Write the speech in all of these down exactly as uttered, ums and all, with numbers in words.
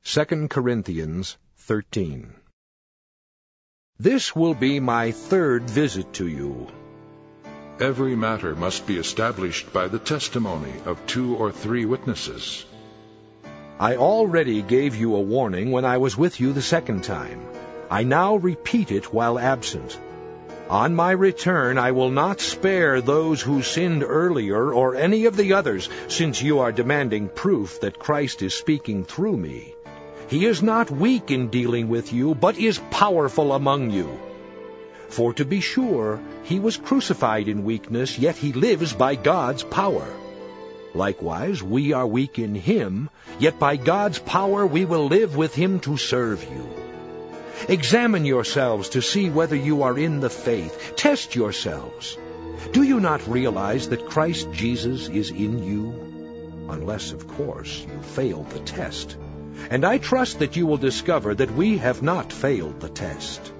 Second Corinthians thirteen. This will be my third visit to you. Every matter must be established by the testimony of two or three witnesses. I already gave you a warning when I was with you the second time. I now repeat it while absent. On my return I will not spare those who sinned earlier or any of the others, since you are demanding proof that Christ is speaking through me. He is not weak in dealing with you, but is powerful among you. For to be sure, he was crucified in weakness, yet he lives by God's power. Likewise, we are weak in him, yet by God's power we will live with him to serve you. Examine yourselves to see whether you are in the faith. Test yourselves. Do you not realize that Christ Jesus is in you? Unless, of course, you failed the test. And I trust that you will discover that we have not failed the test.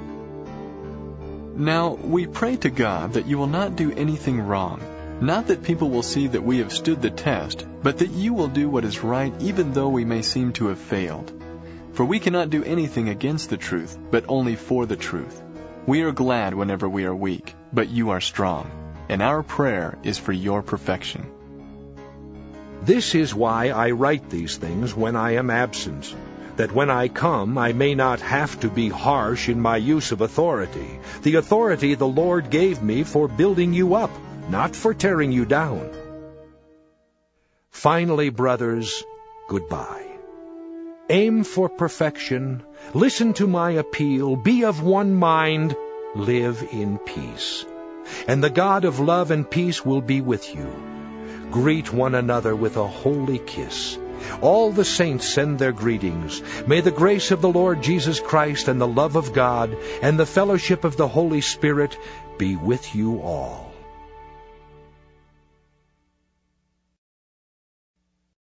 Now we pray to God that you will not do anything wrong, not that people will see that we have stood the test, but that you will do what is right even though we may seem to have failed. For we cannot do anything against the truth, but only for the truth. We are glad whenever we are weak, but you are strong, and our prayer is for your perfection. This is why I write these things when I am absent, that when I come I may not have to be harsh in my use of authority, the authority the Lord gave me for building you up, not for tearing you down. Finally, brothers, goodbye. Aim for perfection, listen to my appeal, be of one mind, live in peace. And the God of love and peace will be with you. Greet one another with a holy kiss. All the saints send their greetings. May the grace of the Lord Jesus Christ and the love of God and the fellowship of the Holy Spirit be with you all.